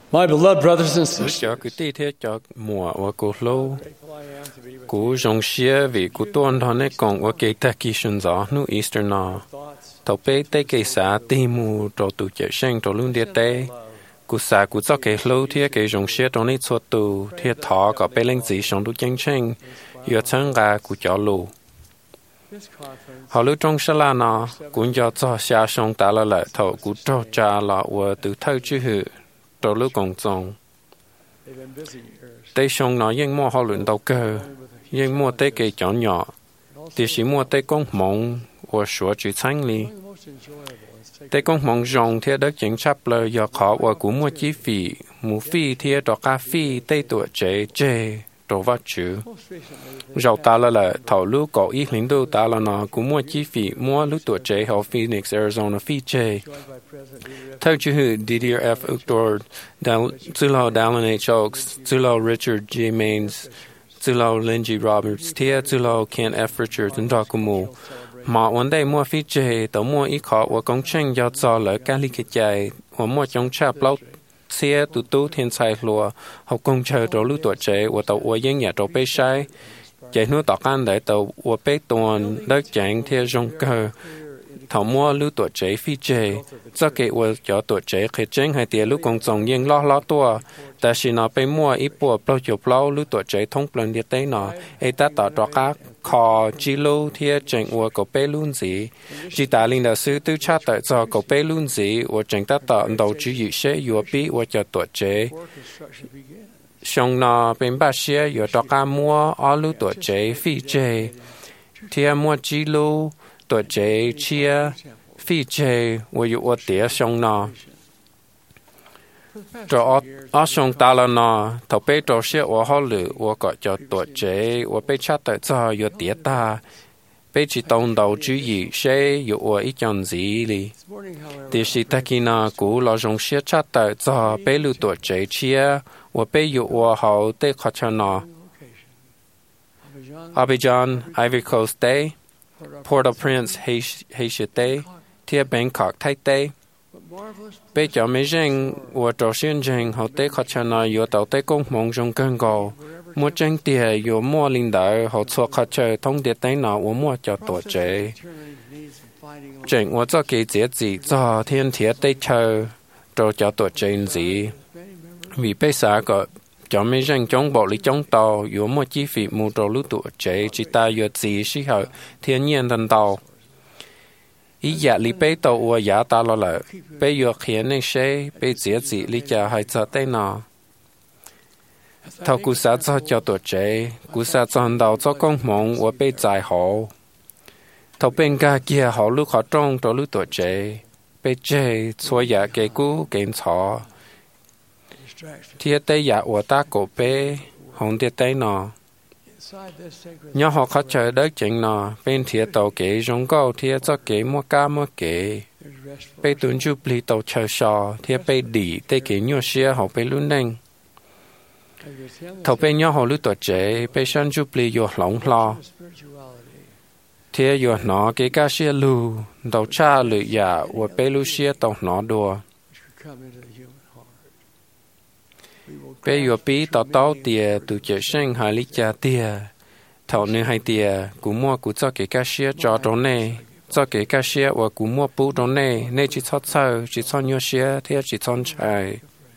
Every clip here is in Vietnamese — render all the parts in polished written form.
My beloved brothers and sisters, cho cái tí thế cho mùa và cô lâu cú dòng xia vì cú tuân thọ này còn ở cái ta kỳ sinh gió nu Easter nọ thầu bé tây cái xã tim mù trò tụ chạy sang trò luôn địa tây cú xã cú cho cái lâu thế cái dòng xia trong này xuất tụ thế thọ có bé lên gì xong tụ chân chân giờ chẳng ra cú cho lù họ lưu trong sa la nọ cũng cho xa xong ta là lại thầu cú cho cha là và từ thâu chữ hữu trò lưu công trọng tây xong nó yên mua họ luyện đầu cơ yên mua tây cây chọn nhỏ thì chỉ mua tây công mộng và sửa chữ thanh li tây công mộng rong theo đất chính chấp lời giờ khó và cũng mua chi phí mua phí theo trò cà phê tây tuổi trẻ trẻ trò vắt chữ giàu ta là thầu lưu có ý lính đô ta là nó cũng mua chi phí mua lúc tuổi trẻ ở Phoenix Arizona phí trẻ theo chữ hữu DDRF Victor từ lâu Dallin H. Oaks từ lâu Richard J. Maines từ lâu Lindsey Roberts theo từ lâu Ken F. Richards đó cũng mua mà vấn đề mua phí trẻ tàu mua ý khó và công trình do cho lợi cá lý kết chạy và mua trong chạp lâu xe tụ tú thiên sai lùa học công chờ trò lưu tuổi trẻ và tàu uống dân nhà trò bê sai chạy nuôi tọt ăn để tàu uống bê tuần đất chẳng theo rong cơ thảo mua lưu tuổi trẻ phi trẻ do kể uống cho tuổi trẻ khi chính hay tiền lưu công trọng dân lo tua ta chỉ nó bê mua ít bùa bao chục lâu lưu tuổi trẻ thông plan địa tế nó ấy ta tỏ trò các kho chi lưu theo chẳng uống có bê luôn gì chỉ ta linh đạo sư tư cha tại cho có bê luôn gì và chẳng ta tỏ đầu chữ dự sẽ uống bí và cho tuổi trẻ xong nó bên bác sĩ ở trò cá mua ở lưu tuổi trẻ phi trẻ theo mua chi lưu tuổi trẻ chia phi trẻ và dụ ở tía xong nó cho ở xong ta là nó thầu bê trò xe ở họ lử và gọi cho tuổi trẻ và bê chắc tại cho ở tía ta bê chỉ tông đầu chữ gì sẽ dụ ở ít chọn gì đi thì sĩ ta khi nào cũ là dùng xe chắc tại cho bê lưu tuổi trẻ chia và bê dụ ở hậu tê khó cho nó Abidjan, Ivory Coast Day Port-au-Prince, Haiti, Tia Bangkok, Thái Tây. Bây giờ mấy dân và trò xuyên dân họ tế khó cho nó yếu tàu tế công mong trong cơn gồ. Mua chân tìa yếu mua linh đạo họ xua khó chơi thông địa tế nó và mua cho tuổi trẻ. Chẳng và cho kỳ dễ gì cho thiên thiết tế chờ cho tuổi trẻ gì. Vì bây giờ có cho mấy dân chống bộ lý chống tàu yếu mua chi phí mua trò lưu tuổi trẻ chỉ ta yếu gì sĩ hợp thiên nhiên thần tàu. Ý dạ lý bê tàu và dạ ta lo lợi bê yếu khiến nên xe bê dễ gì lý chả hay cho tế nó. Thảo cú xã cho tuổi trẻ, cú xã cho hành đạo cho công mộng và bê giải hộ. Thảo bên gà kia họ lưu khó trong trò lưu tuổi trẻ, bê chê xua dạ kê cú kênh chó. Thiết tế dạ của ta cổ bê, hồng tiết tế nó. Nhớ họ khó chờ đất chính nó, bên thiết tàu kế rong gâu thiết cho kế mua ca mua kế. Bê tuần chụp lý tàu chờ sò, thiết bê đỉ tế kế nhô xia họ bê luôn nênh. Thầu bê nhớ họ lưu tuổi trẻ, bê sân chụp lý dụ lỏng lo. Thiết dụ nó kế ca xia lưu, tàu cha lự dạ và bê lưu xia tàu nó đùa. Bê dụ bí tàu tìa từ chế sinh hai lý cha tìa. Thảo nữ hai tìa, cú mua cú cho kế ca xia cho trò nê. Cho kế ca xia và cú mua bú trò nê, nê chỉ cho sơ, chỉ cho nhô xia, thiết chỉ cho chạy.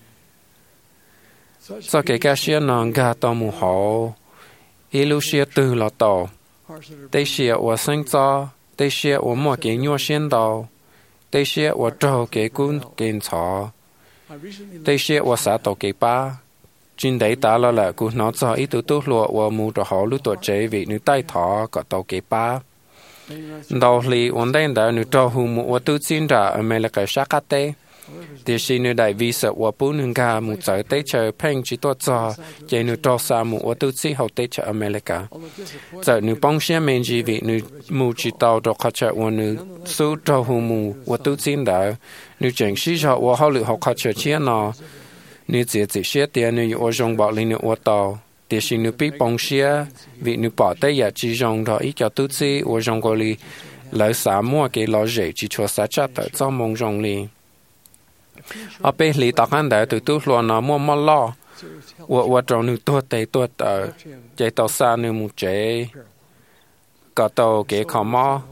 Cho kế ca xia nó gà tàu mù hổ. Ý lưu xia từ lọ tàu. Tây xia và sinh cho, tây xia và mua kế nhô xuyên tàu. Tây xia và trò kế cún kênh chó. Tây xia và xã tàu kế ba. Trên đấy ta là cú nó cho ít tố lụa và mù trò họ lưu tuổi trẻ vì nữ tay thọ có tàu kế ba. Đầu lì ổn định đã nữ trò hù mù và tư xin ra ở mê là cái sát cát tế. Thì khi nữ đại vi sợ và bố nâng gà mù trở tế chờ phênh chỉ tốt cho chạy nữ trò xa mù và tư xin hậu tế chờ ở mê là cả. Giờ nữ bóng xe mên gì vì nữ mù chỉ tàu trò khó chờ và nữ số trò hù mù và tư xin đã nữ chẳng sĩ cho và họ lựa học khó chờ chia nó. Nữ dễ dễ xe tiền nữ ở trong bảo linh nữ ở tàu. Thì khi nữ bị bóng xe vì nữ bỏ tế giả chỉ trong đó ít cho tư xin ở trong gọi lì lấy xã mua cái lò rể chỉ cho xã chắc tới cho mong trong lì. ở bên lì tao ăn đấy tụi tôi luôn nó mua lo và trong nữ tôi tờ chạy tàu xa nữ một chế có tàu kế khó mò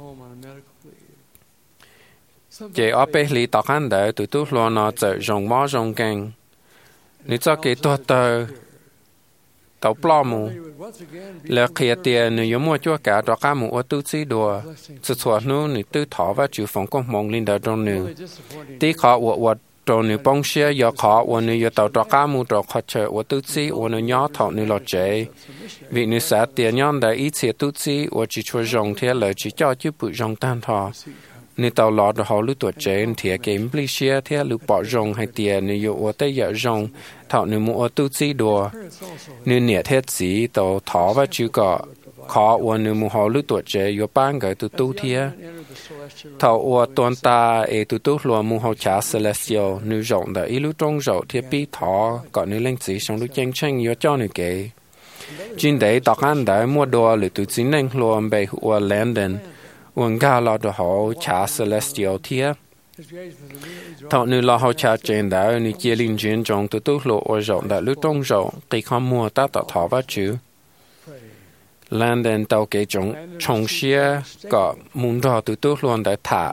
chạy ở bên lì tao ăn đấy tụi tôi luôn nó chạy rong mò rong càng nữ cho kế tôi tờ tàu plo mù là khi tiền nữ mua cho cả đó cả một ô tô xí đùa sự thoát nữ nữ tư thọ và chịu phòng công mong linh đạo trong nữ tí khó và trong nữ bông xe do khó và nữ do tàu đó cả một đó khó chờ ô tô xí và nữ nhỏ thọ nữ lọt chế vì nữ xã tiền nhon đã ít xe tô xí và chỉ cho rong thế là chỉ cho chứ bự rong tan thọ nữ tàu lọt được họ lưu tuổi chế thì cái impli xe thế lưu bỏ rong hay tiền nữ do ô tô giờ rong thọ nữ mua ô tô xí đùa nữ nhiệt hết gì tàu thọ và chịu có khó và nữ mua họ lưu tuổi chế do ban cái tu tu thế thọ và tuần ta tu tu luôn mua họ trả celestial nữ rộng đã ít lưu trong rộng thế bị thọ có nữ lên gì xong lưu tranh tranh do cho nữ kế chính đấy tao ăn đấy mua đồ lưu tu chính nên luôn bị và Landon uống gà lọt được họ trả celestial thế thọ nữ lo họ trả trên đó nữ chia linh chuyển trong tu tu lộ ở rộng đã lưu trong rộng khi không mua ta tạo thọ và chữ Landon tàu kế trong xe có muốn rõ tu tu luôn đã thả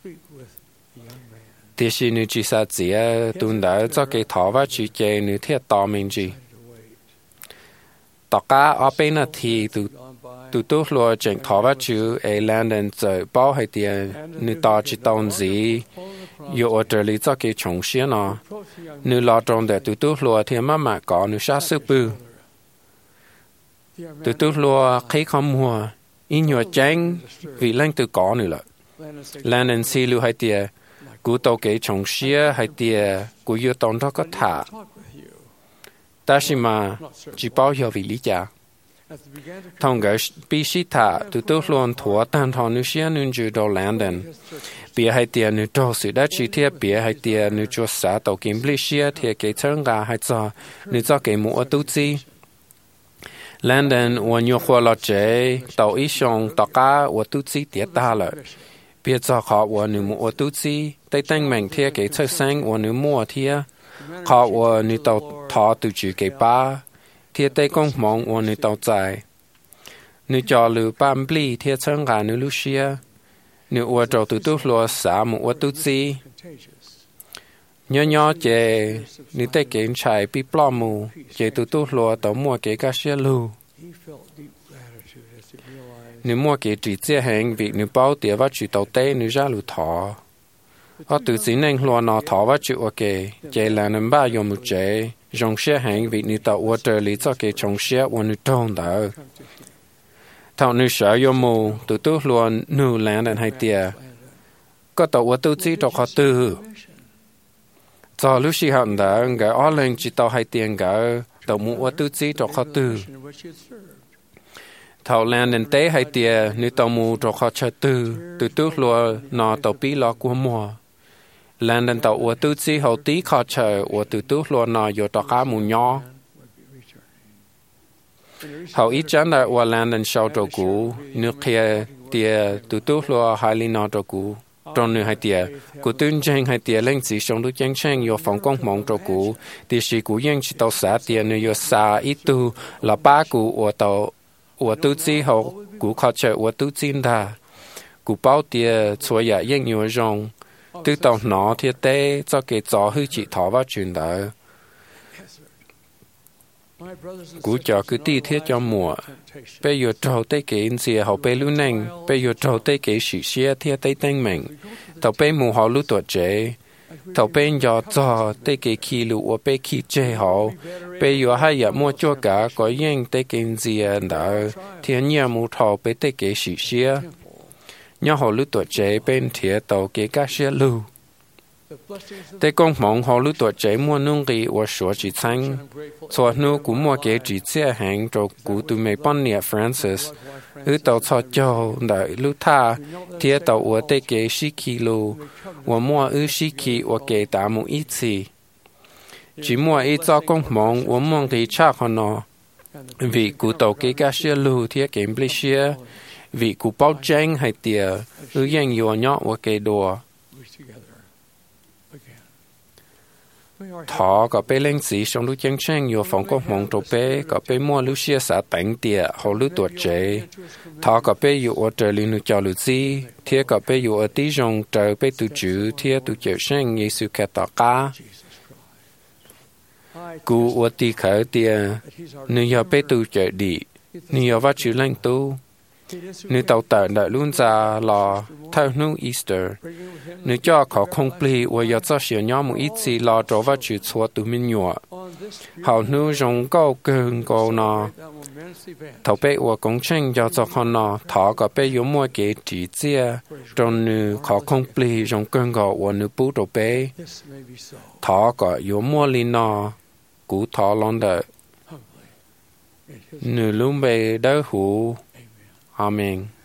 thì khi nữ chỉ sa chỉ tuần đó cho cái thọ và chữ chế nữ thiết tỏ mình gì tất cả ở bên này thì tu tu luôn chỉnh thọ và chữ Landon giờ bao hay tiền nữ tỏ chỉ tông gì yêu ở đây lý cho cái trong xe nó nữ lo trong để tu tu luôn thì mà có nữ sát sức bự tụi tôi lo khi không mua in nhiều tranh vì lên từ có nữa là Landon xí lưu hai tia cú tàu kế trong xe hai tia cú yêu tông đó có thả ta chỉ mà chỉ bao giờ vì lý giải thông cái bị sĩ thả tụi tôi luôn thua tan thọ nữ xe nữ chữ đầu Landon bia hai tia nữ đầu sự đã chỉ thiệt bia hai tia nữ cho xã tàu kiếm lý xe thì cái chân gà hai cho nữ cho cái mua tu chi Landon và nhiều khoa lọt chế tàu ý xong tất cả và tu sĩ tiết ta lại biết cho họ và nữ mua tu sĩ tay tăng mạnh theo cái chất xanh và nữ mua theo họ và nữ tàu thọ từ chữ cái ba theo tay công mong và nữ tàu dài nữ cho lưu bám bì theo chân gà nữ Lucia nữ và trâu từ tu lúa xả mua tu sĩ nhỏ chế nữ tay kiến chạy bị plo mù chế tu lúa tàu mua cái cá xe lưu nữ mua cái chỉ chế hàng việc nữ bao tiền và chịu tàu tê nữ ra lưu thọ ở từ chính nên lúa nó thọ và chịu ok chế là nữ ba dùng một chế dùng xe hàng việc nữ tàu ở đây lý cho cái trong xe và nữ trông đó thọ nữ sợ dùng mù tu lúa nữ Landon hay tiền có tàu ở tu chỉ cho họ từ cho lúc xí hận đó người ở lên chỉ tàu hai tiền cả tàu mua tu chỉ cho họ từ thầu Landon tế hai tiền nếu tàu mua cho họ chơi từ trước luôn nó tàu bí lo của mùa Landon tàu tu chỉ hậu tí họ chơi từ trước luôn nó vô tàu cá mù nhỏ hậu ít chán là Landon sau trâu cũ nước kia tiền từ trước luôn hai linh nó trâu cũ trong nửa hai tia, cụ tuyên tranh hai tia lên chỉ trong lúc tranh tranh do phòng công mong cho cụ, thì sĩ cụ yên chỉ tàu xã tia nửa do xã ít tu là ba cụ ở tàu ở tu chi hậu cụ khó chơi ở tu chín đà, cụ bao tia cho nhà yên nhiều rong, từ tàu nó thiết tế cho cái gió hư chỉ thọ vào chuyện đó. Cụ cho cứ ti thiết cho mùa, bây giờ trâu tây kế gì họ bây lưu nành, bây giờ trâu tây kế sĩ xe thiết tây tăng mạnh, tàu bây mù họ lưu tuổi chế, tàu bây giờ cho tây kế khi lưu ở bây khi chế họ, bây giờ hai giờ mua cho cả có yên tây kế gì đó, thì nhà mù thọ bây tây kế sĩ xe, nhà họ lưu tuổi chế bên thiết tàu kế các xe lưu. Tây công mong họ lưu tuổi trẻ mua nông nghiệp và số chỉ xanh, cho nó cũng mua cái chỉ xe hàng cho cụ tụi mấy bọn nhà Francis, ở tàu cho đợi lưu tha, thì tàu ở tây cái 10 kg, và mua ở 10 kg và cái tạm một ít gì. Chỉ mua ít cho công mong và mua cái chắc họ nó, vì cụ tàu cái cá xe lưu thì cái bì xe, vì cụ bao tranh hay tiền, ở yang nhỏ nhỏ và cái đồ. thọ có bé lên sĩ trong lúc chiến tranh nhiều phòng có mong trâu bé có bé mua lúc xưa xã tỉnh địa họ lúc tuổi trẻ thọ có béอยู่ở trời linh cho lúc gì thế có béอยู่ở tí trong trời bé tu chữ thế tu chữ sinh Giêsu Kitô cả cú ở tí khởi địa nếu giờ bé tu chữ đi nếu giờ vắt chữ lên tu nếu tàu tờ đợi luôn ra lò theo nung Easter nếu cho họ không plei và giờ cho sửa nhau một ít gì lò cho vào chữ xóa từ mình nhỏ họ nếu dùng câu cường câu nọ thầu bé và công trình giờ cho họ nọ thọ có bé yếu mua cái chỉ chia trong nếu họ không plei dùng cường câu và nếu bút đồ bé thọ có yếu mua li nọ cú thọ lon đợi nếu luôn bé đỡ hủ Amen.